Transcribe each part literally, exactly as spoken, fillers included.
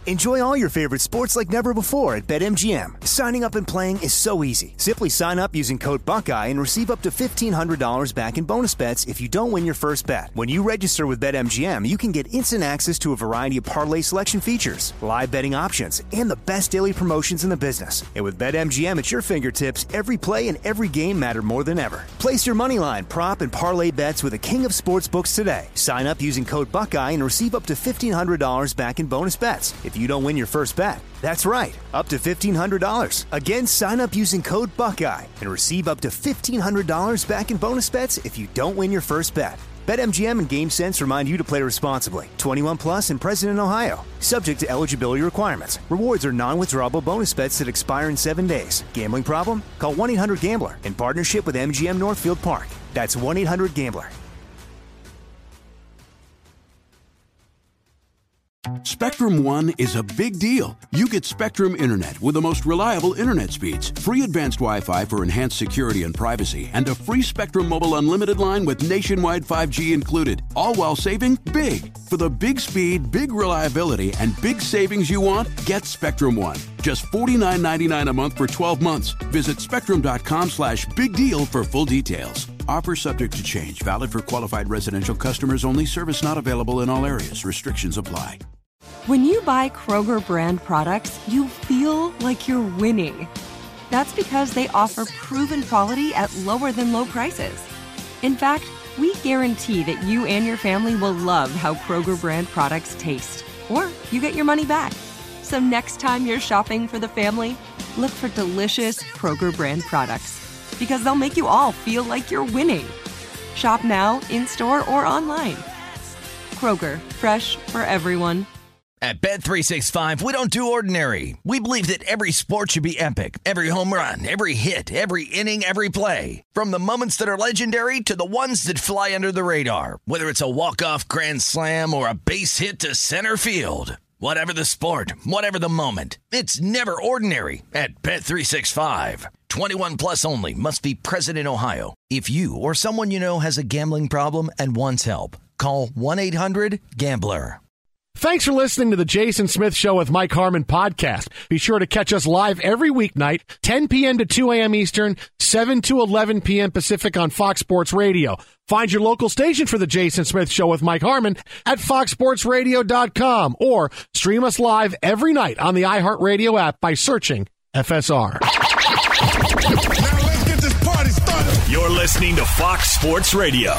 Enjoy all your favorite sports like never before at BetMGM. Signing up and playing is so easy. Simply sign up using code Buckeye and receive up to fifteen hundred dollars back in bonus bets if you don't win your first bet. When you register with BetMGM, you can get instant access to a variety of parlay selection features, live betting options, and the best daily promotions in the business. And with BetMGM at your fingertips, every play and every game matter more than ever. Place your moneyline, prop, and parlay bets with the king of sportsbooks today. Sign up using code Buckeye and receive up to fifteen hundred dollars back in bonus bets if you don't win your first bet. That's right, up to fifteen hundred dollars. Again, sign up using code Buckeye and receive up to fifteen hundred dollars back in bonus bets if you don't win your first bet. BetMGM and GameSense remind you to play responsibly. twenty-one plus and present in Ohio. Subject to eligibility requirements. Rewards are non-withdrawable bonus bets that expire in seven days. Gambling problem? Call one eight hundred gambler in partnership with M G M Northfield Park. That's one eight hundred gambler. Spectrum One is a big deal. You get Spectrum Internet with the most reliable internet speeds, free advanced Wi-Fi for enhanced security and privacy, and a free Spectrum Mobile Unlimited line with nationwide five G included, all while saving big. For the big speed, big reliability, and big savings you want, get Spectrum One. Just forty-nine ninety-nine a month for twelve months. Visit spectrum.com slash big deal for full details. Offer subject to change. Valid for qualified residential customers only. Service not available in all areas. Restrictions apply. When you buy Kroger brand products, you feel like you're winning. That's because they offer proven quality at lower than low prices. In fact, we guarantee that you and your family will love how Kroger brand products taste, or you get your money back. So next time you're shopping for the family, look for delicious Kroger brand products, because they'll make you all feel like you're winning. Shop now, in-store, or online. Kroger, fresh for everyone. At Bet three sixty-five, we don't do ordinary. We believe that every sport should be epic. Every home run, every hit, every inning, every play. From the moments that are legendary to the ones that fly under the radar. Whether it's a walk-off grand slam or a base hit to center field. Whatever the sport, whatever the moment. It's never ordinary at Bet three sixty-five. twenty-one plus only. Must be present in Ohio. If you or someone you know has a gambling problem and wants help, call one eight hundred gambler. Thanks for listening to the Jason Smith Show with Mike Harmon podcast. Be sure to catch us live every weeknight, ten p.m. to two a.m. Eastern, seven to eleven p.m. Pacific on Fox Sports Radio. Find your local station for the Jason Smith Show with Mike Harmon at fox sports radio dot com or stream us live every night on the iHeartRadio app by searching F S R. Now let's get this party started. You're listening to Fox Sports Radio.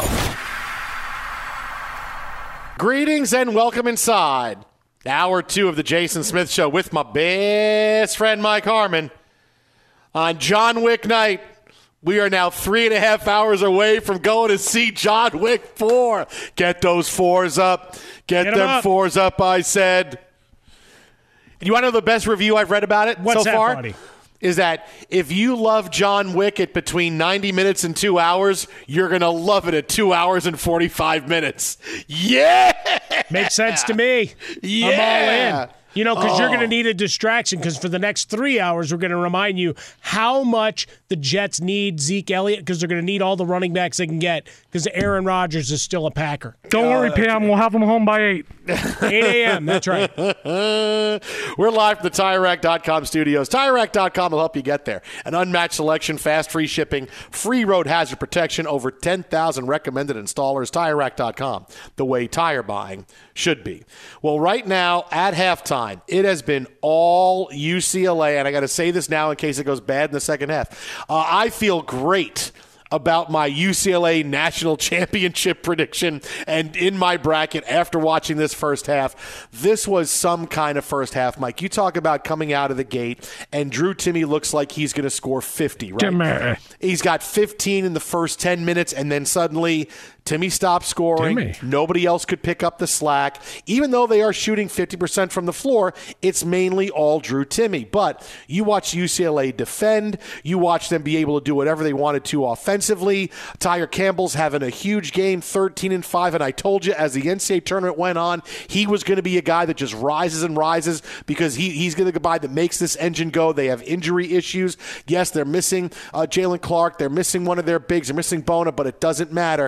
Greetings and welcome inside hour two of the Jason Smith Show with my best friend Mike Harmon. On John Wick night, we are now three and a half hours away from going to see John Wick four. Get those fours up. Get, Get them up. fours up, I said. You want to know the best review I've read about it What's so that, far? buddy? Is that if you love John Wick at between ninety minutes and two hours, you're going to love it at two hours and forty-five minutes. Yeah! Makes sense to me. Yeah! I'm all in. You know, because oh. you're going to need a distraction, because for the next three hours, we're going to remind you how much the Jets need Zeke Elliott, because they're going to need all the running backs they can get, because Aaron Rodgers is still a Packer. Don't worry, Pam. We'll have them home by eight. eight a.m., that's right. We're live from the Tire Rack dot com studios. Tire Rack dot com will help you get there. An unmatched selection, fast, free shipping, free road hazard protection, over ten thousand recommended installers. Tire Rack dot com, the way tire buying should be. Well, right now, at halftime, it has been all U C L A, and I got to say this now in case it goes bad in the second half. Uh, I feel great about my U C L A national championship prediction and in my bracket after watching this first half. This was some kind of first half, Mike. You talk about coming out of the gate, and Drew Timme looks like he's going to score fifty, right? Timme. He's got fifteen in the first ten minutes, and then suddenly Timme stopped scoring. Timme. Nobody else could pick up the slack. Even though they are shooting fifty percent from the floor, it's mainly all Drew Timme. But you watch U C L A defend. You watch them be able to do whatever they wanted to offensively. Tyger Campbell's having a huge game, thirteen and five, and I told you as the N C double A tournament went on, he was going to be a guy that just rises and rises because he, he's going to be a guy that makes this engine go. They have injury issues. Yes, they're missing uh, Jalen Clark. They're missing one of their bigs. They're missing Bona, but it doesn't matter. This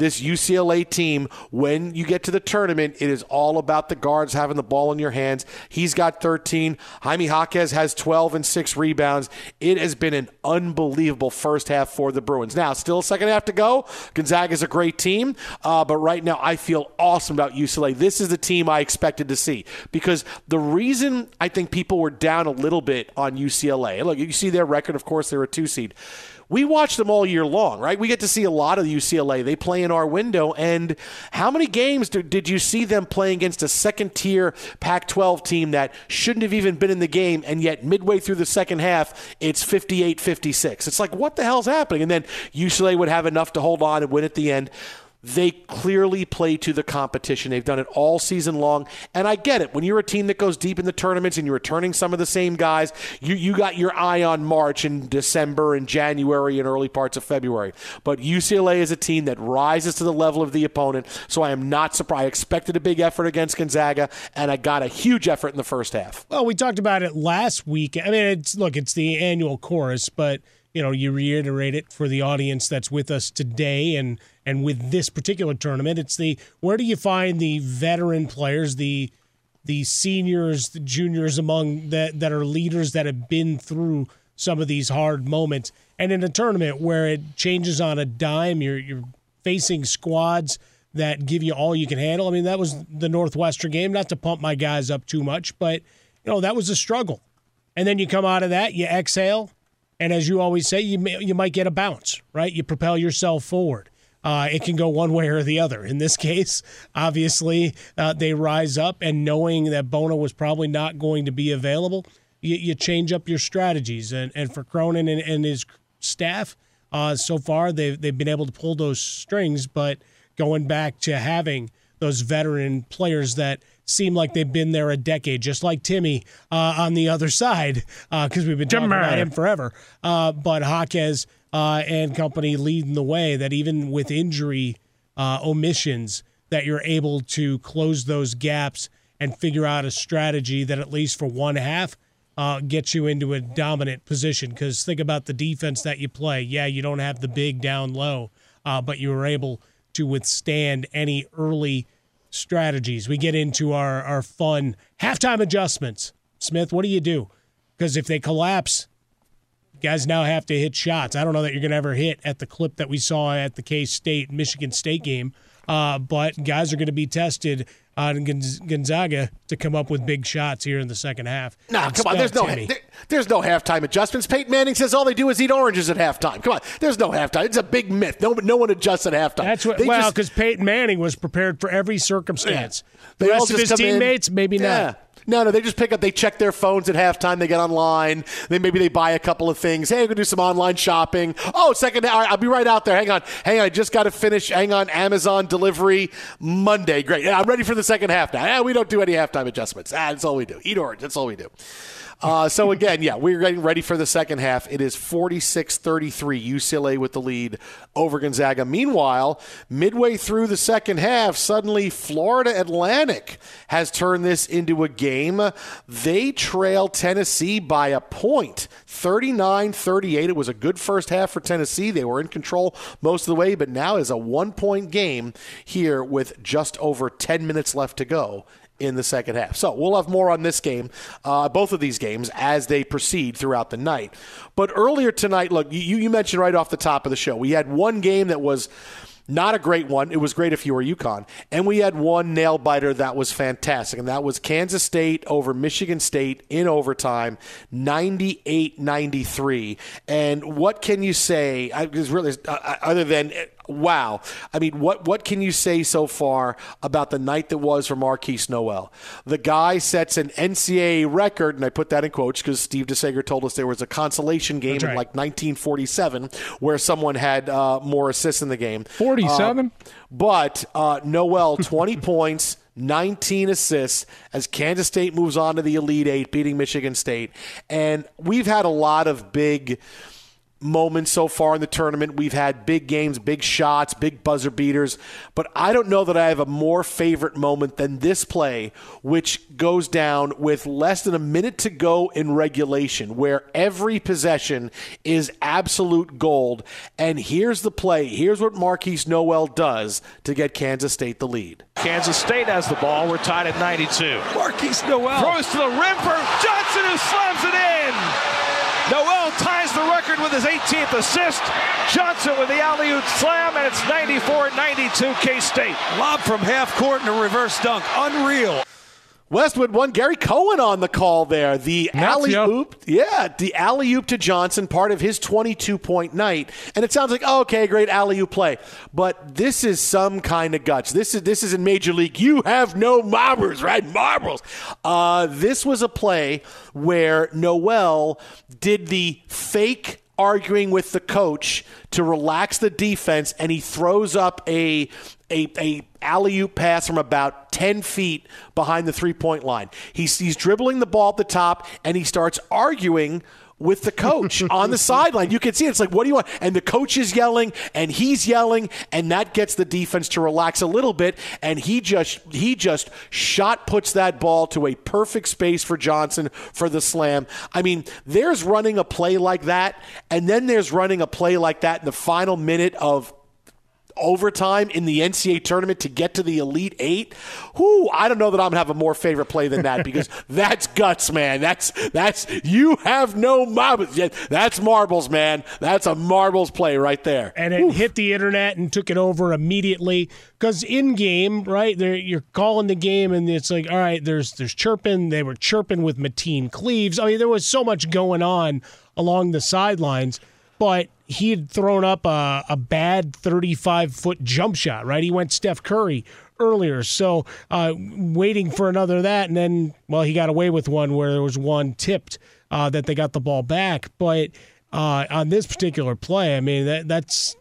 this U C L A team, when you get to the tournament, it is all about the guards having the ball in your hands. He's got thirteen. Jaime Jaquez has twelve and six rebounds. It has been an unbelievable first half for the Bruins. Now, still a second half to go. Gonzaga is a great team, uh, but right now I feel awesome about U C L A. This is the team I expected to see, because the reason I think people were down a little bit on U C L A, look, you see their record, of course, they're a two seed. We watch them all year long, right? We get to see a lot of U C L A. They play in our window. And how many games do, did you see them playing against a second-tier Pac twelve team that shouldn't have even been in the game, and yet midway through the second half, it's fifty-eight fifty-six? It's like, what the hell's happening? And then U C L A would have enough to hold on and win at the end. They clearly play to the competition. They've done it all season long. And I get it. When you're a team that goes deep in the tournaments and you're returning some of the same guys, you, you got your eye on March and December and January and early parts of February. But U C L A is a team that rises to the level of the opponent, so I am not surprised. I expected a big effort against Gonzaga, and I got a huge effort in the first half. Well, we talked about it last week. I mean, it's look, it's the annual chorus, but you know, you reiterate it for the audience that's with us today, and and with this particular tournament, it's the where do you find the veteran players, the the seniors, the juniors among that that are leaders that have been through some of these hard moments, and in a tournament where it changes on a dime, you're you're facing squads that give you all you can handle. I mean, that was the Northwestern game. Not to pump my guys up too much, but you know that was a struggle, and then you come out of that, you exhale. And as you always say, you may, you might get a bounce, right? You propel yourself forward. Uh, it can go one way or the other. In this case, obviously, uh, they rise up, and knowing that Bono was probably not going to be available, you, you change up your strategies. And, and for Cronin and, and his staff, uh, so far they've, they've been able to pull those strings, but going back to having those veteran players that seem like they've been there a decade, just like Timmy uh, on the other side, because uh, we've been talking about him forever. Uh, but Jaquez uh, and company leading the way, that even with injury uh, omissions, that you're able to close those gaps and figure out a strategy that at least for one half uh, gets you into a dominant position. Because think about the defense that you play. Yeah, you don't have the big down low, uh, but you were able to withstand any early strategies. We get into our, our fun halftime adjustments. Smith, what do you do? Because if they collapse, guys now have to hit shots. I don't know that you're going to ever hit at the clip that we saw at the K-State, Michigan State game, uh, but guys are going to be tested on Gonzaga to come up with big shots here in the second half. No, come on. There's no, there, there's no halftime adjustments. Peyton Manning says all they do is eat oranges at halftime. Come on. There's no halftime. It's a big myth. No, no one adjusts at halftime. That's what, well, because Peyton Manning was prepared for every circumstance. Yeah. The they rest all of his teammates, in, maybe yeah. not. No, no, they just pick up, they check their phones at halftime, they get online, then maybe they buy a couple of things. Hey, I'm going to do some online shopping. Oh, second, all right, I'll be right out there. Hang on. Hang on, I just got to finish. Hang on, Amazon delivery Monday. Great. Yeah, I'm ready for the second half now. Yeah, we don't do any halftime adjustments. Ah, that's all we do. Eat orange. That's all we do. Uh, so, again, yeah, we're getting ready for the second half. It is forty-six thirty-three, U C L A with the lead over Gonzaga. Meanwhile, midway through the second half, suddenly Florida Atlantic has turned this into a game. They trail Tennessee by a point, thirty-nine thirty-eight. It was a good first half for Tennessee. They were in control most of the way, but now is a one-point game here with just over ten minutes left to go in the second half. So we'll have more on this game, uh, both of these games, as they proceed throughout the night. But earlier tonight, look, you, you mentioned right off the top of the show, we had one game that was not a great one. It was great if you were UConn. And we had one nail-biter that was fantastic, and that was Kansas State over Michigan State in overtime, ninety-eight ninety-three. And what can you say, I, really, uh, other than wow. I mean, what what can you say so far about the night that was for Marquise Noel? The guy sets an N C double A record, and I put that in quotes because Steve DeSager told us there was a consolation game right. in like nineteen forty-seven where someone had uh, more assists in the game. forty-seven? Uh, but uh, Noel, twenty points, nineteen assists as Kansas State moves on to the Elite Eight, beating Michigan State. And we've had a lot of big moments so far in the tournament. We've had big games, big shots, big buzzer beaters, but I don't know that I have a more favorite moment than this play, which goes down with less than a minute to go in regulation, where every possession is absolute gold. And here's the play. Here's what Marquise Noel does to get Kansas State the lead. Kansas State has the ball. We're tied at ninety-two. Marquise Noel throws to the rim for Johnson, who slams it in. Noel ties the record with his eighteenth assist. Johnson with the alley-oop slam, and it's ninety-four ninety-two K-State. Lob from half court and a reverse dunk. Unreal. Westwood won. Gary Cohen on the call there. The alley-oop, yeah, the alley-oop to Johnson, part of his twenty-two point night. And it sounds like, oh, okay, great alley-oop play. But this is some kind of guts. This is this is in Major League. You have no marbles, right? Marbles. Uh, this was a play where Noel did the fake arguing with the coach to relax the defense, and he throws up a a, a alley-oop pass from about ten feet behind the three-point line. He's, he's dribbling the ball at the top, and he starts arguing with the coach on the sideline. You can see it. It's like, what do you want? And the coach is yelling, and he's yelling, and that gets the defense to relax a little bit, and he just he just shot puts that ball to a perfect space for Johnson for the slam. I mean, there's running a play like that, and then there's running a play like that in the final minute of overtime in the N C double A tournament to get to the Elite Eight. Whoo, I don't know that I'm gonna have a more favorite play than that, because that's guts, man. That's that's you have no marbles. That's marbles, man. That's a marbles play right there. And it Oof. hit the internet and took it over immediately. Because in game, right, you're calling the game, and it's like, all right, there's there's chirping. They were chirping with Mateen Cleaves. I mean, there was so much going on along the sidelines, but he had thrown up a, a bad thirty-five-foot jump shot, right? He went Steph Curry earlier, so uh, waiting for another of that, and then, well, he got away with one where there was one tipped uh, that they got the ball back. But uh, on this particular play, I mean, that that's,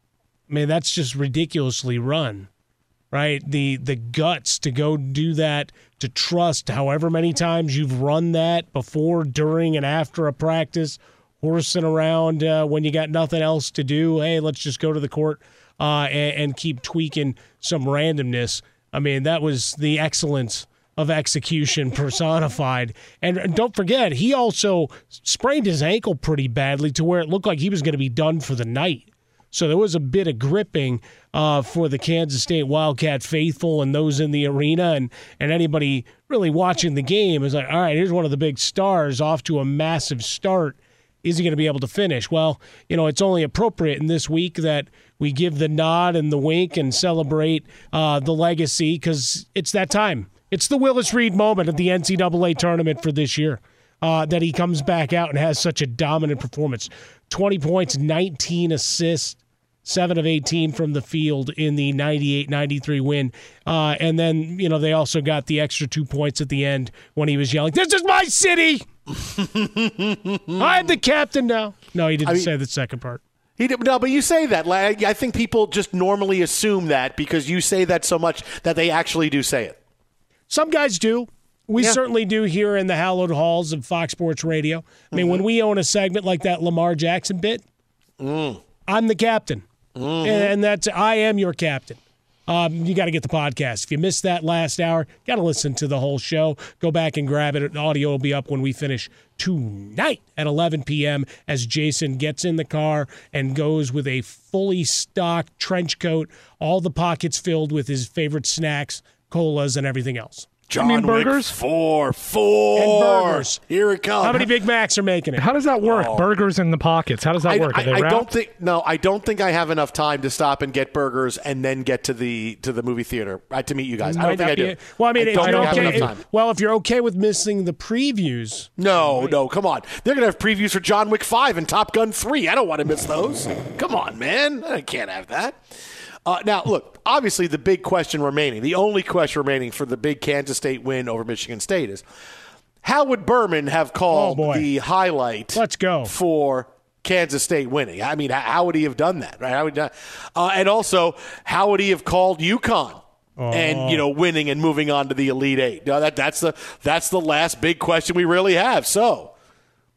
I mean, that's just ridiculously run, right? The the guts to go do that, to trust however many times you've run that before, during, and after a practice, horsing around uh, when you got nothing else to do. Hey, let's just go to the court uh, and, and keep tweaking some randomness. I mean, that was the excellence of execution personified. And don't forget, he also sprained his ankle pretty badly to where it looked like he was going to be done for the night. So there was a bit of gripping uh, for the Kansas State Wildcat faithful and those in the arena, and, and anybody really watching the game is like, all right, here's one of the big stars off to a massive start. Is he going to be able to finish? Well, you know, it's only appropriate in this week that we give the nod and the wink and celebrate uh, the legacy, because it's that time. It's the Willis Reed moment of the N C double A tournament for this year, uh, that he comes back out and has such a dominant performance. twenty points, nineteen assists, seven of eighteen from the field in the ninety-eight ninety-three win. Uh, and then, you know, they also got the extra two points at the end when he was yelling, "This is my city! I'm the captain now." No, he didn't I mean, say the second part. He did, no, but you say that. Like, I think people just normally assume that because you say that so much that they actually do say it. Some guys do. We yeah. certainly do here in the hallowed halls of Fox Sports Radio. I mean, mm-hmm. when we own a segment like that Lamar Jackson bit, mm. I'm the captain. Mm-hmm. And that's I am your captain. Um, you got to get the podcast. If you missed that last hour, got to listen to the whole show. Go back and grab it. The audio will be up when we finish tonight at eleven p.m. as Jason gets in the car and goes with a fully stocked trench coat, all the pockets filled with his favorite snacks, colas, and everything else. John I mean burgers? Wick four. Four. And burgers. Here it comes. How many Big Macs are making it? How does that work? Oh. Burgers in the pockets. How does that I, work? Are they I, I wrapped? don't think no, I don't think I have enough time to stop and get burgers and then get to the to the movie theater uh, to meet you guys. I don't think I do. A, well, I mean, I don't if you're think I have okay, enough time. Well, if you're okay with missing the previews. No, right. no, come on. They're going to have previews for John Wick five and Top Gun three. I don't want to miss those. Come on, man. I can't have that. Uh, now, look, obviously the big question remaining, the only question remaining for the big Kansas State win over Michigan State is, how would Berman have called oh the highlight Let's go. for Kansas State winning? I mean, how would he have done that? Right? How would, uh, and also, how would he have called UConn oh. and, you know, winning and moving on to the Elite Eight? No, that, that's the that's the last big question we really have. So,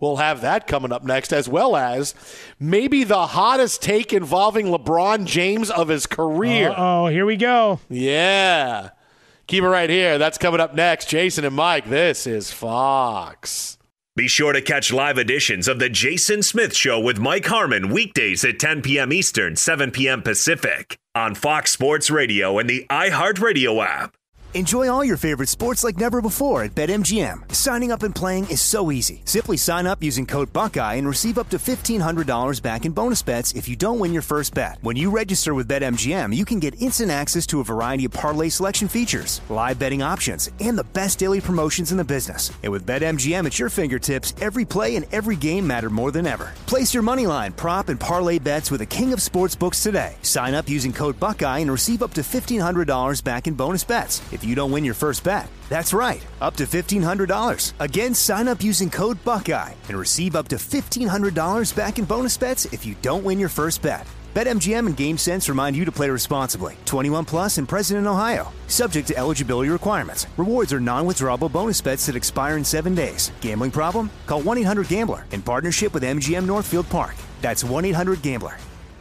We'll have that coming up next, as well as maybe the hottest take involving LeBron James of his career. Oh, here we go. Yeah. Keep it right here. That's coming up next. Jason and Mike, this is Fox. Be sure to catch live editions of The Jason Smith Show with Mike Harmon weekdays at ten p.m. Eastern, seven p.m. Pacific on Fox Sports Radio and the iHeartRadio app. Enjoy all your favorite sports like never before at BetMGM. Signing up and playing is so easy. Simply sign up using code Buckeye and receive up to fifteen hundred dollars back in bonus bets if you don't win your first bet. When you register with BetMGM, you can get instant access to a variety of parlay selection features, live betting options, and the best daily promotions in the business. And with BetMGM at your fingertips, every play and every game matter more than ever. Place your moneyline, prop, and parlay bets with the king of sportsbooks today. Sign up using code Buckeye and receive up to fifteen hundred dollars back in bonus bets if you don't win your first bet. That's right, up to fifteen hundred dollars. Again, sign up using code Buckeye and receive up to fifteen hundred dollars back in bonus bets if you don't win your first bet. BetMGM and GameSense remind you to play responsibly. twenty-one plus and present in Ohio. Subject to eligibility requirements. Rewards are non-withdrawable bonus bets that expire in seven days. Gambling problem? Call one eight hundred gambler in partnership with M G M Northfield Park. That's one eight hundred gambler.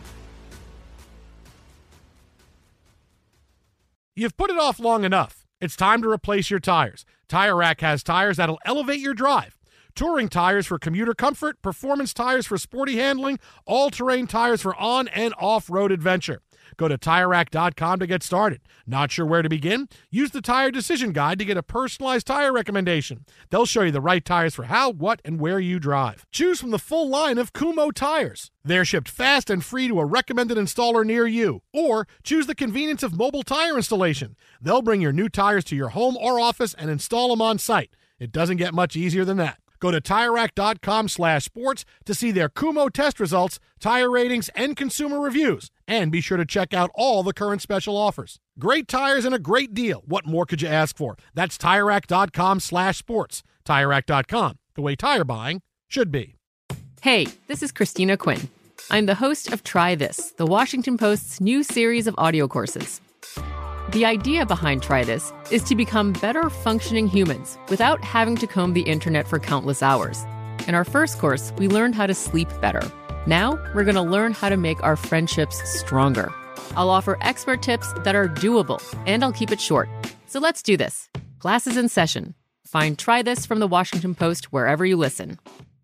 You've put it off long enough. It's time to replace your tires. Tire Rack has tires that'll elevate your drive. Touring tires for commuter comfort, performance tires for sporty handling, all-terrain tires for on- and off-road adventure. Go to Tire Rack dot com to get started. Not sure where to begin? Use the Tire Decision Guide to get a personalized tire recommendation. They'll show you the right tires for how, what, and where you drive. Choose from the full line of Kumho tires. They're shipped fast and free to a recommended installer near you. Or choose the convenience of mobile tire installation. They'll bring your new tires to your home or office and install them on site. It doesn't get much easier than that. Go to Tire Rack dot com slash sports to see their Kumho test results, tire ratings, and consumer reviews. And be sure to check out all the current special offers. Great tires and a great deal. What more could you ask for? That's Tire Rack dot com slash sports. Tire Rack dot com, the way tire buying should be. Hey, this is Christina Quinn. I'm the host of Try This, the Washington Post's new series of audio courses. The idea behind Try This is to become better functioning humans without having to comb the internet for countless hours. In our first course, we learned how to sleep better. Now, we're going to learn how to make our friendships stronger. I'll offer expert tips that are doable, and I'll keep it short. So let's do this. Class is in session. Find Try This from the Washington Post wherever you listen.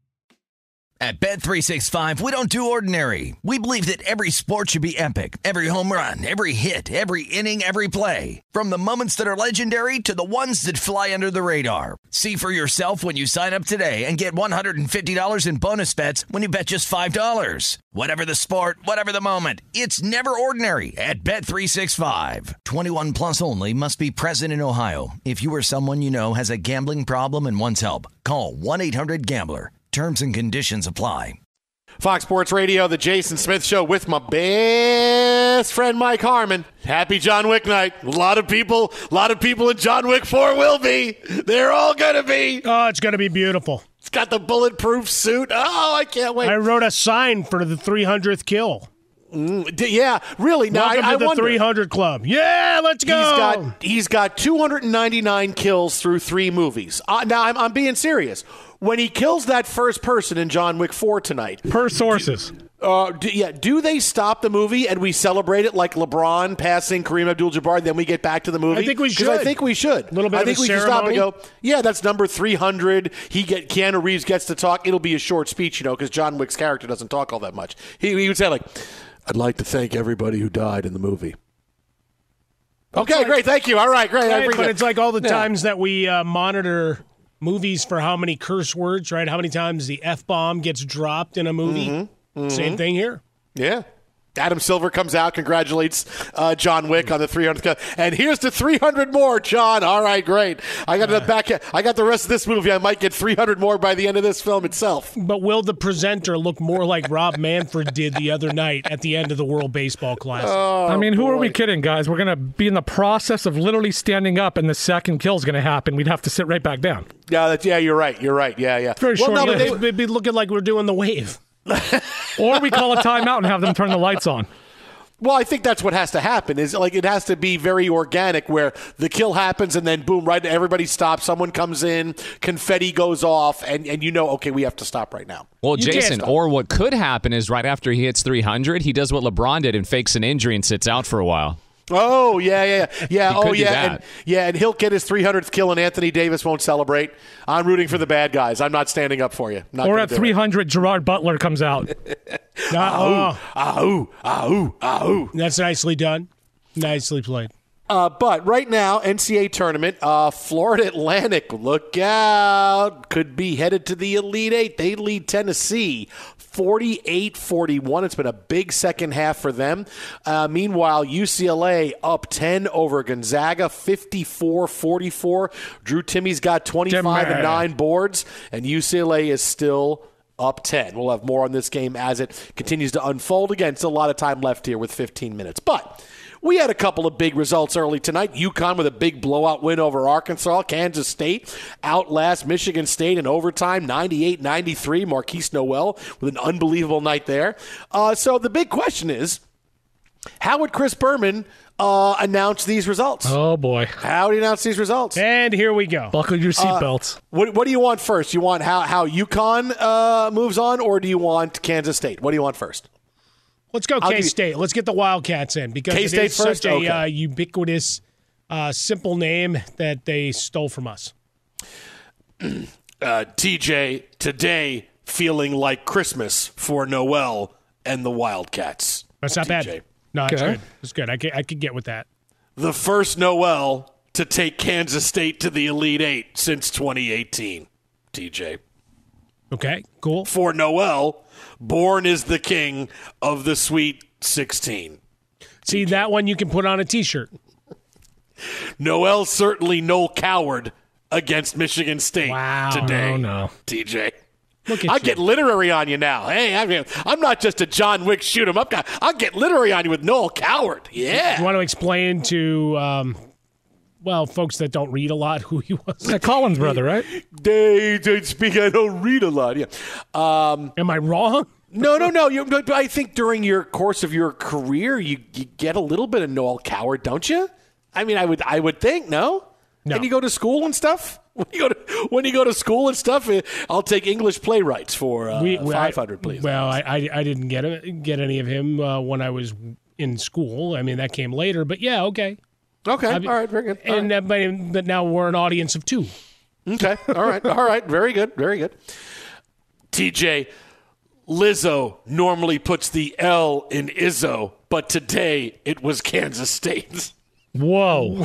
At Bet three sixty-five, we don't do ordinary. We believe that every sport should be epic. Every home run, every hit, every inning, every play. From the moments that are legendary to the ones that fly under the radar. See for yourself when you sign up today and get one hundred fifty dollars in bonus bets when you bet just five dollars. Whatever the sport, whatever the moment, it's never ordinary at Bet three sixty-five. twenty-one plus only. Must be present in Ohio. If you or someone you know has a gambling problem and wants help, call one eight hundred gambler. Terms and conditions apply. Fox Sports Radio, the Jason Smith Show with my best friend Mike Harmon. Happy John Wick night. A lot of people, a lot of people in John Wick four will be. They're all going to be. Oh, it's going to be beautiful. It's got the bulletproof suit. Oh, I can't wait. I wrote a sign for the three hundredth kill. Mm, d- yeah, really. Now, Welcome I, I to the wonder. three hundred Club. Yeah, let's go. He's got, he's got two hundred ninety-nine kills through three movies. Uh, now, I'm, I'm being serious. When he kills that first person in John Wick four tonight. Per sources. Do, uh, do, yeah, do they stop the movie and we celebrate it like LeBron passing Kareem Abdul-Jabbar, then we get back to the movie? I think we should. I think we should. A little bit I of think a we ceremony. should stop and go, yeah, that's number three hundred. He get Keanu Reeves gets to talk. It'll be a short speech, you know, because John Wick's character doesn't talk all that much. He, he would say, like, I'd like to thank everybody who died in the movie. Okay, like, great. Thank you. All right, great. Right, but it. it's like all the yeah. times that we uh, monitor movies for how many curse words, right? How many times the F-bomb gets dropped in a movie. Mm-hmm. Mm-hmm. Same thing here. Yeah. Adam Silver comes out, congratulates uh, John Wick on the three hundredth. And here's the three hundred more, John. All right, great. I got the back. I got the rest of this movie. I might get three hundred more by the end of this film itself. But will the presenter look more like Rob Manfred did the other night at the end of the World Baseball Classic? Oh, I mean, who boy. are we kidding, guys? We're going to be in the process of literally standing up, and the second kill is going to happen. We'd have to sit right back down. Yeah, that's, yeah, you're right. You're right. Yeah, yeah. Very well, short. no, Yeah, but they, they'd be looking like we're doing the wave. Or we call a timeout and have them turn the lights on. Well, I think that's what has to happen. Is like it has to be very organic, where the kill happens and then boom, right? Everybody stops. Someone comes in, confetti goes off, and, and you know, okay, we have to stop right now. Well, You can't Jason, stop. or what could happen is right after he hits three hundred, he does what LeBron did and fakes an injury and sits out for a while. Oh yeah, yeah, yeah. He oh could do yeah, that. and, yeah. And he'll get his three hundredth kill, and Anthony Davis won't celebrate. I'm rooting for the bad guys. I'm not standing up for you. Not or gonna at do it. three hundred, Gerard Butler comes out. Uh, Ahoo, ahoo, ahoo. That's nicely done. Nicely played. Uh, but right now, N C A A tournament, uh, Florida Atlantic, look out, could be headed to the Elite Eight. They lead Tennessee forty-eight forty-one. It's been a big second half for them. Uh, meanwhile, U C L A up ten over Gonzaga, fifty-four forty-four. Drew Timmy's got twenty-five and nine boards, and U C L A is still up ten. We'll have more on this game as it continues to unfold. Again, still a lot of time left here with fifteen minutes. But we had a couple of big results early tonight. UConn with a big blowout win over Arkansas. Kansas State outlast Michigan State in overtime, ninety-eight ninety-three. Marquise Noel with an unbelievable night there. Uh, so the big question is, how would Chris Berman uh, announce these results? Oh, boy. How would he announce these results? And here we go. Buckle your Uh, seatbelts. what, what do you want first? You want how, how UConn uh, moves on, or do you want Kansas State? What do you want first? Let's go I'll give you- K-State. Let's get the Wildcats in because it K-State is such first? a Okay. uh, ubiquitous, uh, simple name that they stole from us. Uh, T J, today feeling like Christmas for Noel and the Wildcats. That's not T J. bad. No, it's Okay. good. It's good. I could, I could get with that. The first Noel to take Kansas State to the Elite Eight since twenty eighteen. T J. Okay, cool. For Noel, born is the king of the Sweet sixteen. See, that one you can put on a T-shirt. Noel certainly no coward against Michigan State Wow. today. Oh, no. T J. Look at I you. get literary on you now. Hey, I mean, I'm not just a John Wick shoot 'em up guy. I'll get literary on you with Noel Coward. Yeah. You want to explain to, um, well, folks that don't read a lot who he was? Yeah, Collins' brother, right? They don't speak. I don't read a lot. Yeah. Um, Am I wrong? no, no, no. You, but I think during your course of your career, you, you get a little bit of Noel Coward, don't you? I mean, I would, I would think no. No. And you go to school and stuff. When you go to when you go to school and stuff, eh, I'll take English playwrights for uh, We- we- five hundred, please. Well, I, I, I didn't get a, get any of him uh, when I was in school. I mean, that came later. But yeah, okay. Okay, I all mean- right, very good. All And right. uh, but, but now we're an audience of two. Okay, all right, all right, very good, very good. T J, Lizzo normally puts the L in Izzo, but today it was Kansas State. Whoa.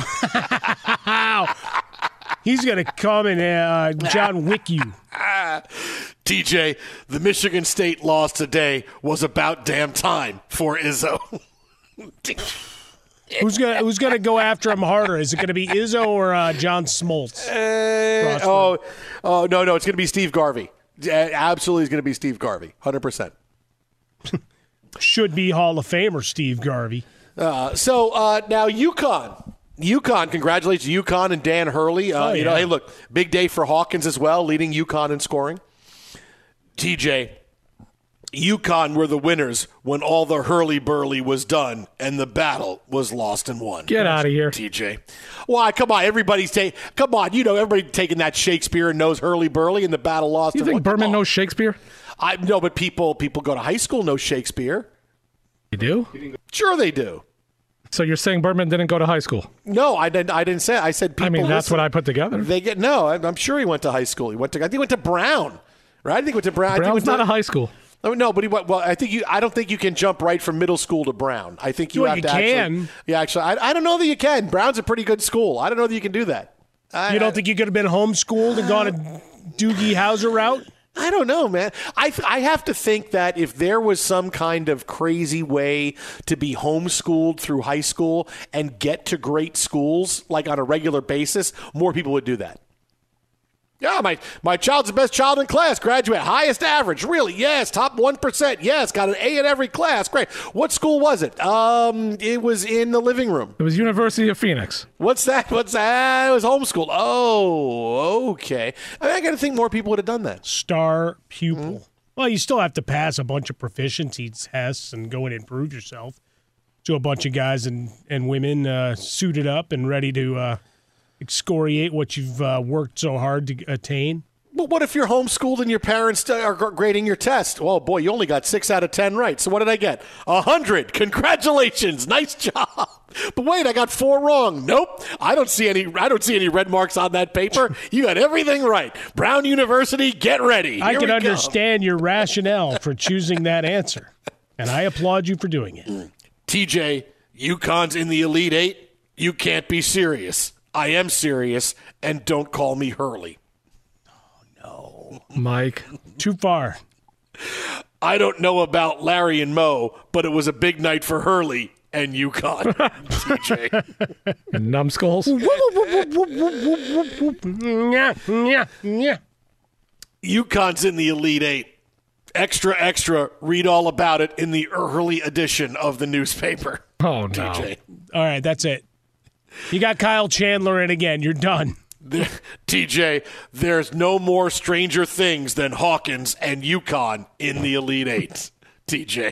He's going to come and uh, John Wick you. T J, the Michigan State loss today was about damn time for Izzo. Who's going Who's going to go after him harder? Is it going to be Izzo or uh, John Smoltz? Eh, oh, oh, no, no, it's going to be Steve Garvey. Eh, Absolutely, it's going to be Steve Garvey, one hundred percent. Should be Hall of Famer Steve Garvey. Uh, so uh, now UConn. UConn, congratulations to UConn and Dan Hurley. Uh, Oh, You know, yeah. hey, look, big day for Hawkins as well, leading UConn in scoring. T J, UConn were the winners when all the hurly-burly was done and the battle was lost and won. Get out of here. T J. Why, come on, everybody's taking, come on, you know, everybody taking that Shakespeare and knows hurly-burly and the battle lost You and think won. Come Berman on. knows Shakespeare? I No, but people, people go to high school know Shakespeare. You do? Sure they do. So you're saying Berman didn't go to high school? No, I didn't. I didn't say. I said people. I mean, that's listen. what I put together. They get no. I'm, I'm sure he went to high school. He went to. I think he went to Brown, right? I think he went to Brown. I think he Brown's went not to, a high school. Oh, no, but he went. Well, I think you. I don't think you can jump right from middle school to Brown. I think you Well, have you to. can. Actually, yeah, actually, I, I don't know that you can. Brown's a pretty good school. I don't know that you can do that. I, You don't I, think you could have been homeschooled and gone a Doogie Howser route? I don't know, man. I I have to think that if there was some kind of crazy way to be homeschooled through high school and get to great schools like on a regular basis, more people would do that. Yeah, my, my child's the best child in class. Graduate, highest average. Really? Yes. Top one percent. Yes. Got an A in every class. Great. What school was it? Um, it was in the living room. It was University of Phoenix. What's that? What's that? It was homeschooled. Oh, okay. I mean, I got to think more people would have done that. Star pupil. Well, you still have to pass a bunch of proficiency tests and go in and prove yourself. to a bunch of guys and, and women uh, suited up and ready to uh, excoriate what you've uh, worked so hard to attain. But what if you're homeschooled and your parents are grading your test? Oh, boy, you only got six out of ten right. So what did I get? A hundred. Congratulations. Nice job. But wait, I got four wrong. Nope. I don't see any I don't see any red marks on that paper. You got everything right. Brown University, get ready. Here I can we understand go. your rationale for choosing that answer, and I applaud you for doing it. T J, UConn's in the Elite Eight. You can't be serious. I am serious, and don't call me Hurley. Mike. Too far. I don't know about Larry and Moe, but it was a big night for Hurley and UConn. T J. And numbskulls. UConn's in the Elite Eight. Extra, extra. Read all about it in the early edition of the newspaper. Oh, no. T J. All right, that's it. You got Kyle Chandler in again. You're done. T J, there's no more Stranger Things than Hawkins and UConn in the Elite Eight. T J.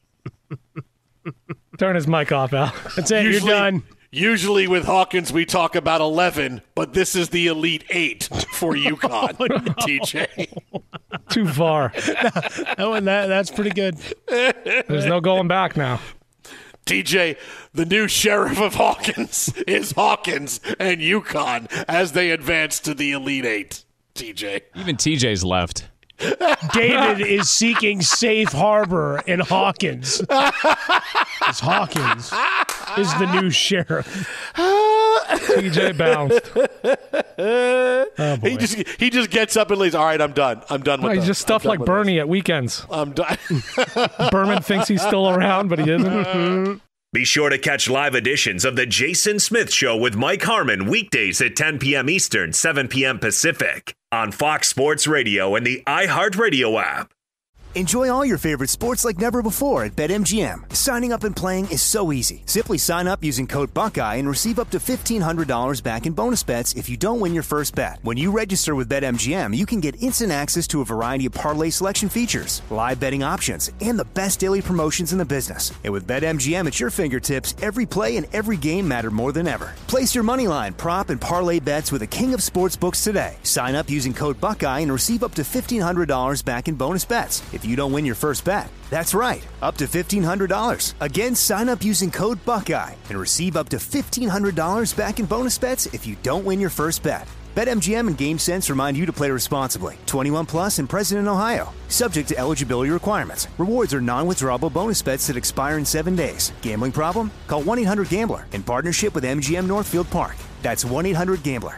Turn his mic off, Al. That's it. Usually, you're done. Usually with Hawkins, we talk about eleven, but this is the Elite Eight for UConn. Oh, no. T J. Too far. Oh, and that, that's pretty good. There's no going back now. T J, the new sheriff of Hawkins is Hawkins and UConn as they advance to the Elite Eight. T J. Even T J's left. David is seeking safe harbor in Hawkins. It's Hawkins is the new sheriff. T J bounced. Oh, boy. He just he just gets up and leaves. All right, I'm done. I'm done with no, he's the, just stuffed like Bernie this. at weekends. I'm done. Berman thinks he's still around, but he isn't. Be sure to catch live editions of The Jason Smith Show with Mike Harmon weekdays at ten p.m. Eastern, seven p.m. Pacific on Fox Sports Radio and the iHeartRadio app. Enjoy all your favorite sports like never before at BetMGM. Signing up and playing is so easy. Simply sign up using code Buckeye and receive up to fifteen hundred dollars back in bonus bets if you don't win your first bet. When you register with BetMGM, you can get instant access to a variety of parlay selection features, live betting options, and the best daily promotions in the business. And with BetMGM at your fingertips, every play and every game matter more than ever. Place your moneyline, prop, and parlay bets with the king of sportsbooks today. Sign up using code Buckeye and receive up to fifteen hundred dollars back in bonus bets if you don't win your first bet. That's right, up to fifteen hundred dollars. Again, sign up using code Buckeye and receive up to fifteen hundred dollars back in bonus bets if you don't win your first bet. BetMGM and GameSense remind you to play responsibly. twenty-one plus and present in Ohio. Subject to eligibility requirements. Rewards are non-withdrawable bonus bets that expire in seven days. Gambling problem? Call one eight hundred gambler in partnership with M G M Northfield Park. That's one eight hundred gambler.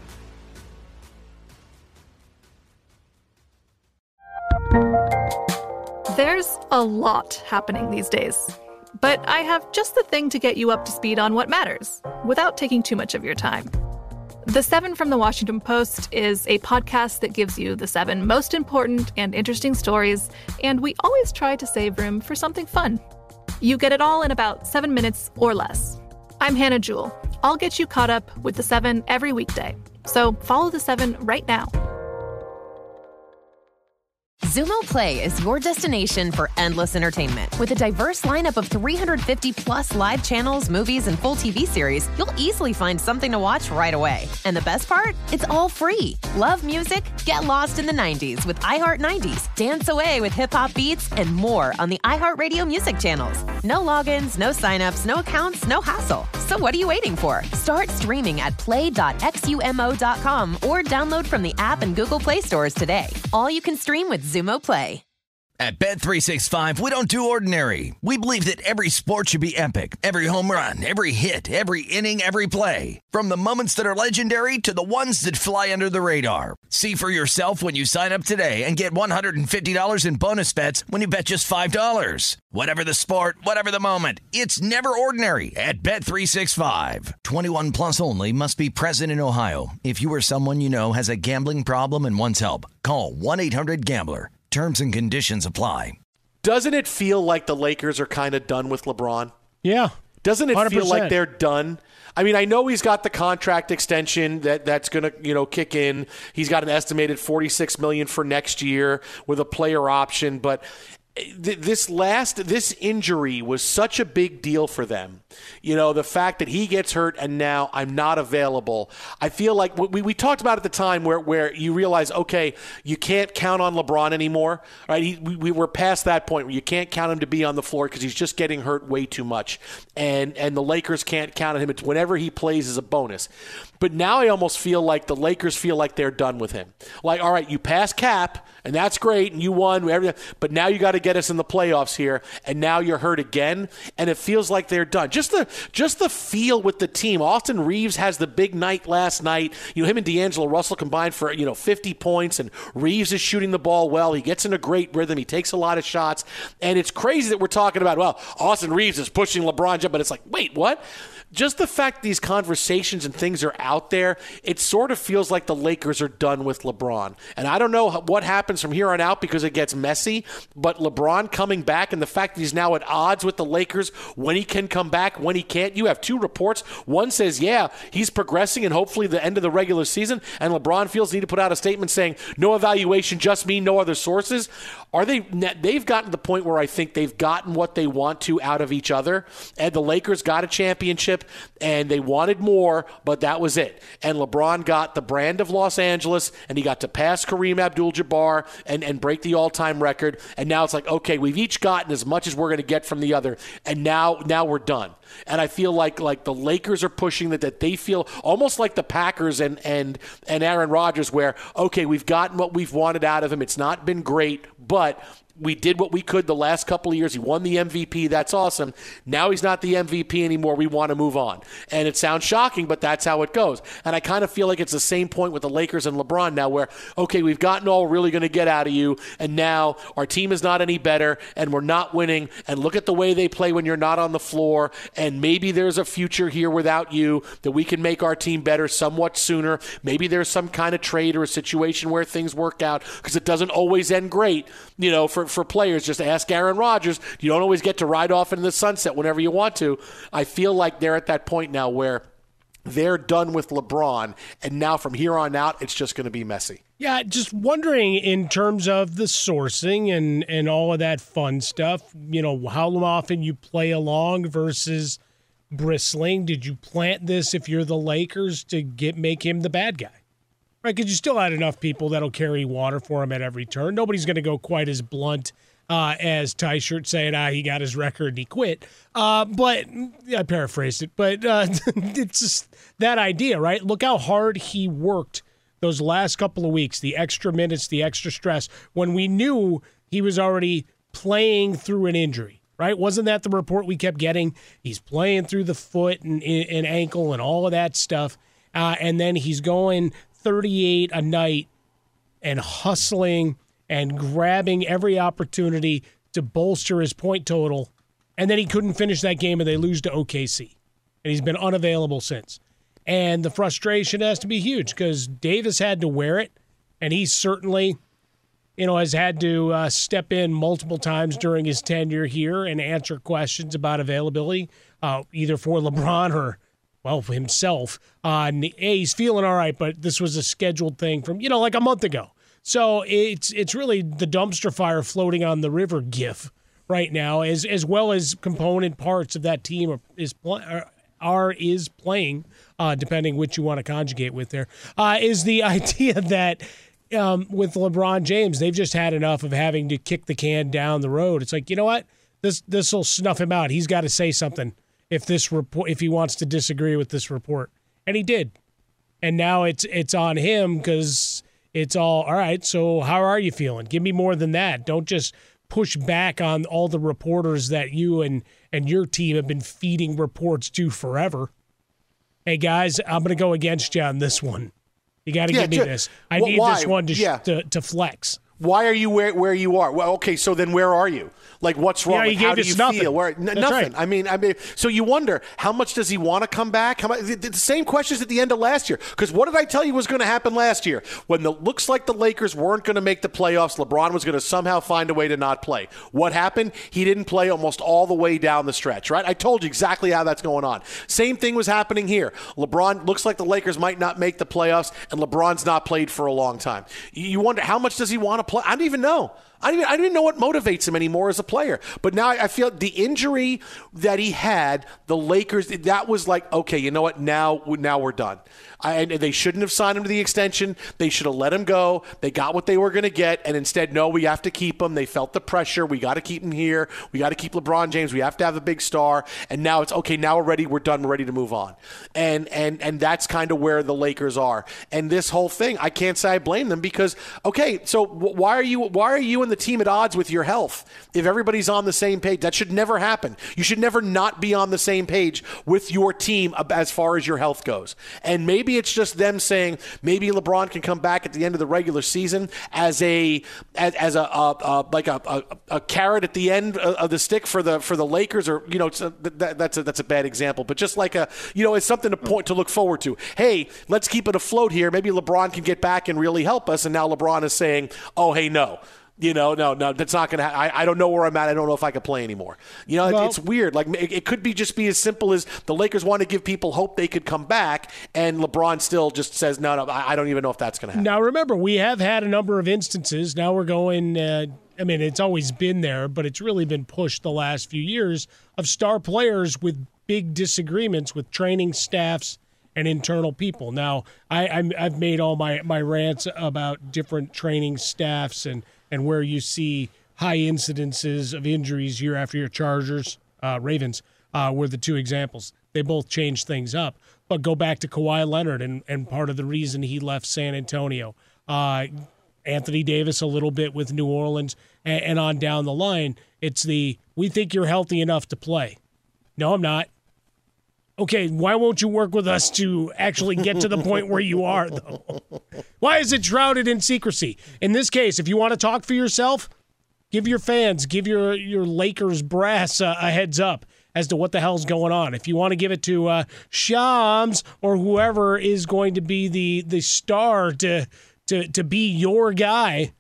There's a lot happening these days, but I have just the thing to get you up to speed on what matters without taking too much of your time. The Seven from the Washington Post is a podcast that gives you the seven most important and interesting stories, and we always try to save room for something fun. You get it all in about seven minutes or less. I'm Hannah Jewell. I'll get you caught up with the seven every weekday. So follow the seven right now. Xumo Play is your destination for endless entertainment. With a diverse lineup of three hundred fifty plus live channels, movies, and full T V series, you'll easily find something to watch right away. And the best part? It's all free. Love music? Get lost in the nineties with iHeart nineties. Dance away with hip-hop beats and more on the iHeartRadio music channels. No logins, no signups, no accounts, no hassle. So what are you waiting for? Start streaming at play dot xumo dot com or download from the app and Google Play stores today. All you can stream with Xumo Play. At Bet three sixty-five, we don't do ordinary. We believe that every sport should be epic. Every home run, every hit, every inning, every play. From the moments that are legendary to the ones that fly under the radar. See for yourself when you sign up today and get one hundred fifty dollars in bonus bets when you bet just five dollars. Whatever the sport, whatever the moment, it's never ordinary at Bet three sixty-five. twenty-one plus only. Must be present in Ohio. If you or someone you know has a gambling problem and wants help, call one eight hundred gambler. Terms and conditions apply. Doesn't it feel like the Lakers are kind of done with LeBron? Yeah. Doesn't it one hundred percent. feel like they're done? I mean, I know he's got the contract extension that, that's going to, you know, kick in. He's got an estimated forty-six million dollars for next year with a player option, but this last this injury was such a big deal for them. You know, the fact that he gets hurt and now I'm not available. I feel like we, we talked about at the time where, where you realize, okay, you can't count on LeBron anymore, right? He, we, we were past that point where you can't count him to be on the floor because he's just getting hurt way too much. And and the Lakers can't count on him. It's whenever he plays is a bonus. But now I almost feel like the Lakers feel like they're done with him. Like, all right, you passed cap, and that's great, and you won, everything, but now you got to get us in the playoffs here, and now you're hurt again, and it feels like they're done. Just the just the feel with the team. Austin Reeves has the big night last night. You know, him and D'Angelo Russell combined for, you know, fifty points, and Reeves is shooting the ball well. He gets in a great rhythm. He takes a lot of shots, and it's crazy that we're talking about, well, Austin Reeves is pushing LeBron, but it's like, wait, what? Just the fact these conversations and things are out there, it sort of feels like the Lakers are done with LeBron. And I don't know what happens from here on out because it gets messy, but LeBron coming back and the fact that he's now at odds with the Lakers when he can come back, when he can't. You have two reports. One says, yeah, he's progressing and hopefully the end of the regular season, and LeBron feels the need to put out a statement saying, no evaluation, just me, no other sources. Are they? They've gotten to the point where I think they've gotten what they want to out of each other, and the Lakers got a championship, and they wanted more, but that was it. And LeBron got the brand of Los Angeles, and he got to pass Kareem Abdul-Jabbar and, and break the all-time record, and now it's like, okay, we've each gotten as much as we're going to get from the other, and now now we're done. And I feel like like the Lakers are pushing that, that they feel almost like the Packers and, and, and Aaron Rodgers where, okay, we've gotten what we've wanted out of him. It's not been great, but we did what we could the last couple of years. He won the M V P. That's awesome. Now he's not the M V P anymore. We want to move on. And it sounds shocking, but that's how it goes. And I kind of feel like it's the same point with the Lakers and LeBron now where, okay, we've gotten all we're really going to get out of you, and now our team is not any better, and we're not winning, and look at the way they play when you're not on the floor, and maybe there's a future here without you that we can make our team better somewhat sooner. Maybe there's some kind of trade or a situation where things work out because it doesn't always end great, you know, for for players. Just ask Aaron Rodgers. You don't always get to ride off into the sunset whenever you want to. I feel like they're at that point now where they're done with LeBron, and now from here on out, it's just going to be messy. Yeah, just wondering in terms of the sourcing and, and all of that fun stuff, you know, how often you play along versus bristling. Did you plant this if you're the Lakers to get make him the bad guy? Right, because you still had enough people that'll carry water for him at every turn. Nobody's going to go quite as blunt uh, as Tyshirt saying, ah, he got his record and he quit. Uh, but I paraphrased it. But uh, it's just that idea, right? Look how hard he worked those last couple of weeks, the extra minutes, the extra stress, when we knew he was already playing through an injury, right? Wasn't that the report we kept getting? He's playing through the foot and, and ankle and all of that stuff. Uh, and then he's going thirty-eight a night and hustling and grabbing every opportunity to bolster his point total. And then he couldn't finish that game and they lose to O K C. And he's been unavailable since. And the frustration has to be huge because Davis had to wear it. And he certainly, you know, has had to uh, step in multiple times during his tenure here and answer questions about availability, uh, either for LeBron or well, for himself. Uh, hey, he's feeling all right, but this was a scheduled thing from, you know, like a month ago. So it's it's really the dumpster fire floating on the river gif right now, as as well as component parts of that team are, is are, are is playing, uh, depending which you want to conjugate with there, uh, is the idea that um, with LeBron James, they've just had enough of having to kick the can down the road. It's like, you know what? This this will snuff him out. He's got to say something. If this report, if he wants to disagree with this report, and he did, and now it's it's on him because it's all all right. So how are you feeling? Give me more than that. Don't just push back on all the reporters that you and and your team have been feeding reports to forever. Hey guys, I'm going to go against you on this one. You got to yeah, give me ju- this. I well, need why? this one to, yeah. to to flex. Why are you where, where you are? Well, okay, so then where are you? Like, what's wrong? Yeah, he like, gave how do us you nothing. feel? Where, n- That's nothing. right. I mean, I mean, so you wonder how much does he want to come back? How much? The, the same questions at the end of last year. Because what did I tell you was going to happen last year? When the looks like the Lakers weren't going to make the playoffs, LeBron was going to somehow find a way to not play. What happened? He didn't play almost all the way down the stretch. Right? I told you exactly how that's going on. Same thing was happening here. LeBron looks like the Lakers might not make the playoffs, and LeBron's not played for a long time. You wonder how much does he want to play. I don't even know. I don't even, I don't even know what motivates him anymore as a player. But now I feel the injury that he had, the Lakers, that was like, okay, you know what? Now, now we're done. I, and they shouldn't have signed him to the extension. They should have let him go. They got what they were going to get, and instead, no, we have to keep him. They felt the pressure. We got to keep him here. We got to keep LeBron James. We have to have a big star. And now it's, okay, now we're ready. We're done. We're ready to move on. And and and that's kind of where the Lakers are. And this whole thing, I can't say I blame them because, okay, so why are you why are you and the team at odds with your health if everybody's on the same page? That should never happen. You should never not be on the same page with your team as far as your health goes. And maybe it's just them saying maybe LeBron can come back at the end of the regular season as a as, as a, a, a like a, a, a carrot at the end of the stick for the for the Lakers, or you know it's a, that, that's a, that's a bad example, but just like a you know it's something to point to look forward to. Hey, let's keep it afloat here. Maybe LeBron can get back and really help us. And now LeBron is saying, oh hey no. You know, no, no, that's not going to happen. I don't know where I'm at. I don't know if I can play anymore. You know, well, it's weird. Like, it, it could be just be as simple as the Lakers want to give people hope they could come back, and LeBron still just says, no, no, I, I don't even know if that's going to happen. Now, remember, we have had a number of instances. Now we're going, uh, I mean, it's always been there, but it's really been pushed the last few years of star players with big disagreements with training staffs and internal people. Now, I, I'm, I've made all my, my rants about different training staffs and and where you see high incidences of injuries year after year. Chargers, uh, Ravens uh, were the two examples. They both changed things up. But go back to Kawhi Leonard and, and part of the reason he left San Antonio. Uh, Anthony Davis a little bit with New Orleans, and, and on down the line. It's the, we think you're healthy enough to play. No, I'm not. Okay, why won't you work with us to actually get to the point where you are, though? Why is it shrouded in secrecy? In this case, if you want to talk for yourself, give your fans, give your, your Lakers brass uh, a heads up as to what the hell's going on. If you want to give it to uh, Shams or whoever is going to be the the star to to to be your guy,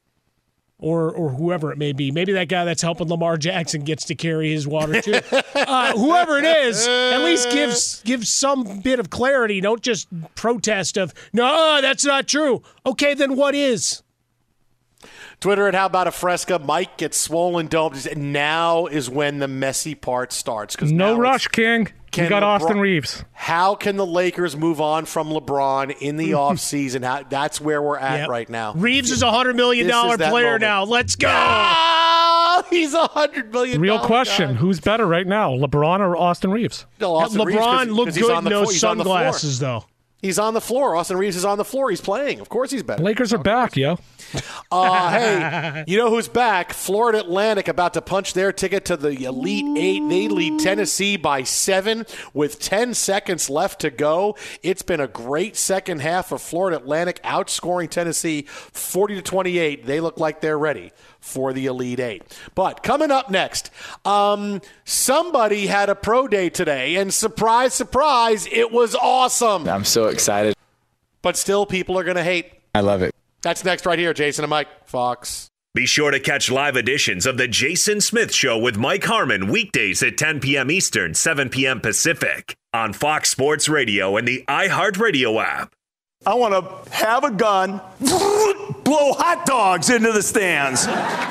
or or whoever it may be. Maybe that guy that's helping Lamar Jackson gets to carry his water too. Uh, whoever it is, at least gives give some bit of clarity. Don't just protest of, no, that's not true. Okay, then what is? Twitter at How About a Fresca. Mike gets swollen domes. Now is when the messy part starts. No rush, King. You got LeBron, Austin Reeves. How can the Lakers move on from LeBron in the offseason? How, that's where we're at yep. right now. Reeves is a one hundred million dollars player moment. now. Let's go. Oh, he's a one hundred million dollars Real question. Guy. Who's better right now, LeBron or Austin Reeves? No, Austin LeBron Reeves, cause, looked cause good in those sunglasses, though. He's on the floor. Austin Reeves is on the floor. He's playing. Of course he's better. Lakers are back, yo. Uh, hey, you know who's back? Florida Atlantic about to punch their ticket to the Elite Eight. They lead Tennessee by seven with ten seconds left to go. It's been a great second half of Florida Atlantic, outscoring Tennessee forty to twenty-eight. They look like they're ready for the Elite Eight. But coming up next, um, somebody had a pro day today, and surprise, surprise, it was awesome. I'm so excited. But still, people are going to hate. I love it. That's next right here, Jason and Mike, Fox. Be sure to catch live editions of The Jason Smith Show with Mike Harmon weekdays at ten p.m. Eastern, seven p.m. Pacific on Fox Sports Radio and the iHeartRadio app. I want to have a gun, blow hot dogs into the stands.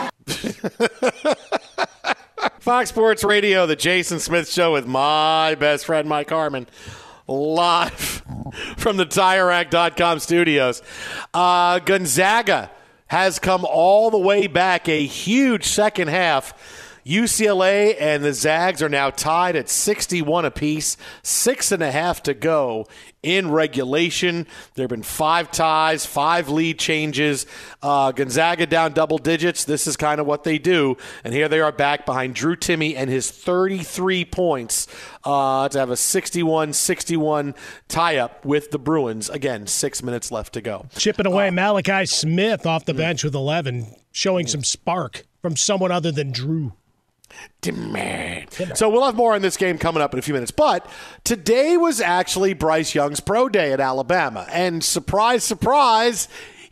Fox Sports Radio, The Jason Smith Show with my best friend, Mike Harmon. Live from the Tire Rack dot com studios. Uh, Gonzaga has come all the way back, a huge second half. U C L A and the Zags are now tied at sixty-one apiece, six and a half to go in regulation. There have been five ties, five lead changes. Uh, Gonzaga down double digits. This is kind of what they do. And here they are back behind Drew Timme and his thirty-three points uh, to have a sixty-one sixty-one tie-up with the Bruins. Again, six minutes left to go. Chipping away, uh, Malachi Smith off the bench with eleven, showing some spark from someone other than Drew. Demand. So we'll have more on this game coming up in a few minutes. But today was actually Bryce Young's pro day at Alabama. And surprise, surprise,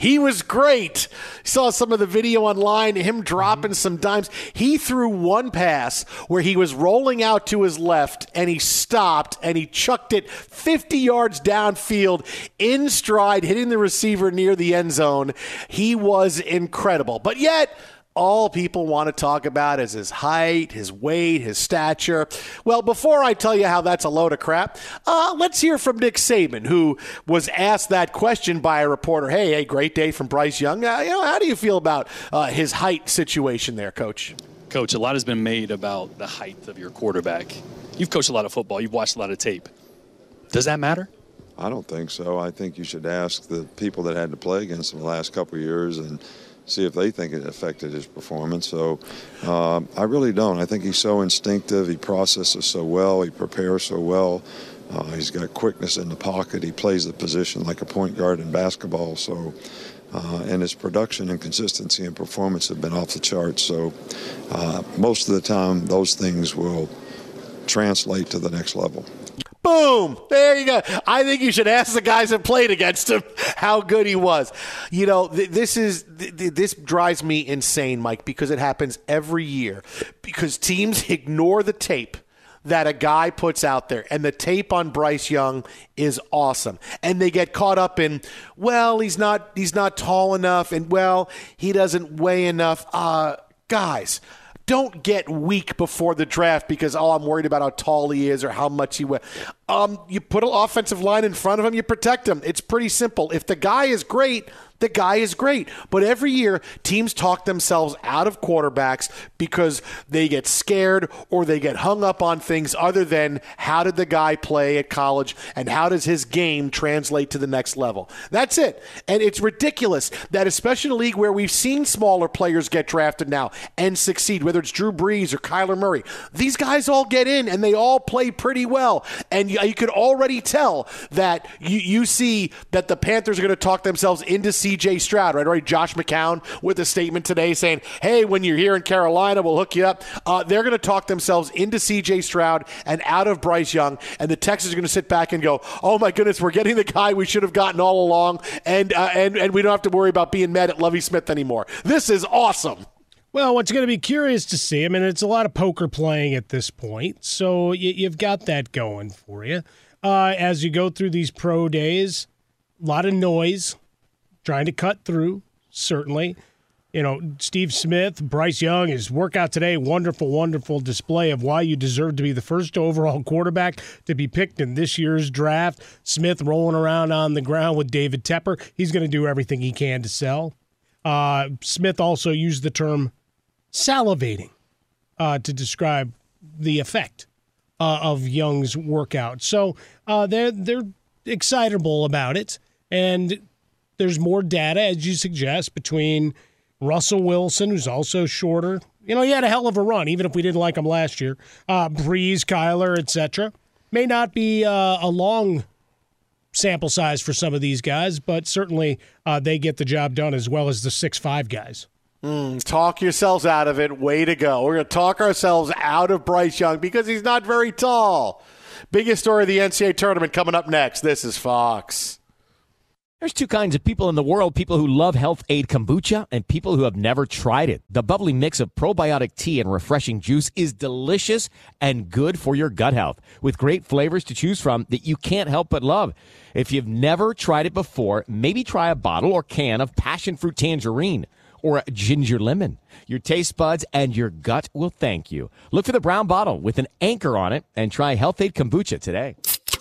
He was great. Saw some of the video online, him dropping some dimes. He threw one pass where he was rolling out to his left, and he stopped, and he chucked it fifty yards downfield in stride, hitting the receiver near the end zone. He was incredible. But yet, all people want to talk about is his height, his weight, his stature. Well, before I tell you how that's a load of crap, uh, let's hear from Nick Saban, who was asked that question by a reporter. Hey, hey, great day from Bryce Young. Uh, you know, how do you feel about uh, his height situation there, Coach? Coach, a lot has been made about the height of your quarterback. You've coached a lot of football. You've watched a lot of tape. Does that matter? I don't think so. I think you should ask the people that had to play against him the last couple of years and see if they think it affected his performance. So uh, I really don't. I think he's so instinctive. He processes so well. He prepares so well. Uh, he's got quickness in the pocket. He plays the position like a point guard in basketball. So, uh, and his production and consistency and performance have been off the charts. So uh, most of the time, those things will translate to the next level. Boom! There you go. I think you should ask the guys that played against him how good he was. You know, th- this is th- this drives me insane, Mike, because it happens every year. Because teams ignore the tape that a guy puts out there, and the tape on Bryce Young is awesome. And they get caught up in, well, he's not he's not tall enough, and well, he doesn't weigh enough. Uh, guys. Don't get weak before the draft because, oh, I'm worried about how tall he is or how much he weighs. Um, you put an offensive line in front of him, you protect him. It's pretty simple. If the guy is great, the guy is great. But every year, teams talk themselves out of quarterbacks because they get scared or they get hung up on things other than how did the guy play at college and how does his game translate to the next level. That's it. And it's ridiculous that especially in a league where we've seen smaller players get drafted now and succeed, whether it's Drew Brees or Kyler Murray, these guys all get in and they all play pretty well. And you, you could already tell that you, you see that the Panthers are going to talk themselves into C J Stroud, right? Right? Josh McCown with a statement today saying, hey, when you're here in Carolina, we'll hook you up. Uh, they're going to talk themselves into C J Stroud and out of Bryce Young, and the Texans are going to sit back and go, oh my goodness, we're getting the guy we should have gotten all along, and uh, and, and we don't have to worry about being mad at Lovie Smith anymore. This is awesome. Well, what's going to be curious to see, I mean, it's a lot of poker playing at this point, so you, you've got that going for you. Uh, as you go through these pro days, a lot of noise, trying to cut through, certainly. You know, Steve Smith, Bryce Young, his workout today, wonderful, wonderful display of why you deserve to be the first overall quarterback to be picked in this year's draft. Smith rolling around on the ground with David Tepper. He's going to do everything he can to sell. Uh, Smith also used the term salivating uh, to describe the effect uh, of Young's workout. So uh, they're, they're excitable about it, and there's more data, as you suggest, between Russell Wilson, who's also shorter. You know, he had a hell of a run, even if we didn't like him last year. Uh, Breeze, Kyler, et cetera. May not be uh, a long sample size for some of these guys, but certainly uh, they get the job done as well as the six five guys. Mm, talk yourselves out of it. Way to go. We're going to talk ourselves out of Bryce Young because he's not very tall. Biggest story of the N C double A tournament coming up next. This is Fox. There's two kinds of people in the world, people who love Health Aid Kombucha and people who have never tried it. The bubbly mix of probiotic tea and refreshing juice is delicious and good for your gut health, with great flavors to choose from that you can't help but love. If you've never tried it before, maybe try a bottle or can of passion fruit tangerine or a ginger lemon. Your taste buds and your gut will thank you. Look for the brown bottle with an anchor on it and try Health Aid Kombucha today.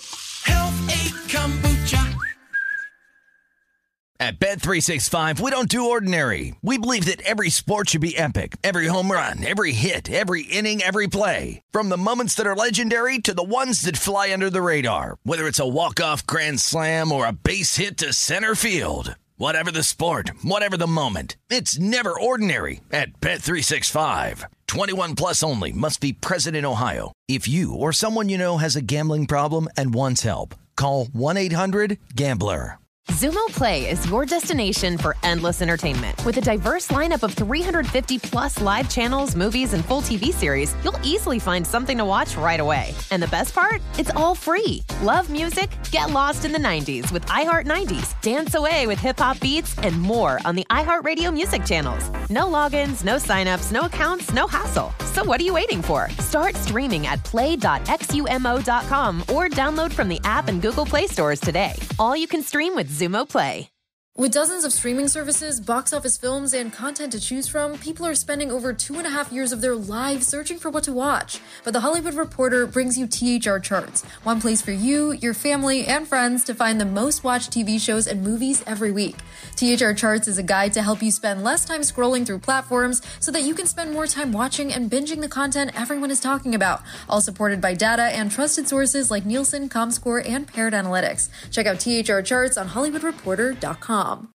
Health Aid Kombucha. At Bet three sixty-five, we don't do ordinary. We believe that every sport should be epic. Every home run, every hit, every inning, every play. From the moments that are legendary to the ones that fly under the radar. Whether it's a walk-off grand slam or a base hit to center field. Whatever the sport, whatever the moment, it's never ordinary at Bet three sixty-five. twenty-one plus only. Must be present in Ohio. If you or someone you know has a gambling problem and wants help, call one eight hundred gambler. Xumo Play is your destination for endless entertainment. With a diverse lineup of three hundred fifty plus live channels, movies, and full T V series, you'll easily find something to watch right away. And the best part? It's all free. Love music? Get lost in the nineties with iHeart nineties, dance away with hip-hop beats, and more on the iHeartRadio music channels. No logins, no signups, no accounts, no hassle. So what are you waiting for? Start streaming at play dot xumo dot com or download from the app and Google Play stores today. All you can stream with Xumo Play. With dozens of streaming services, box office films, and content to choose from, people are spending over two and a half years of their lives searching for what to watch. But The Hollywood Reporter brings you T H R Charts, one place for you, your family, and friends to find the most watched T V shows and movies every week. T H R Charts is a guide to help you spend less time scrolling through platforms so that you can spend more time watching and binging the content everyone is talking about, all supported by data and trusted sources like Nielsen, Comscore, and Parrot Analytics. Check out T H R Charts on Hollywood Reporter dot com.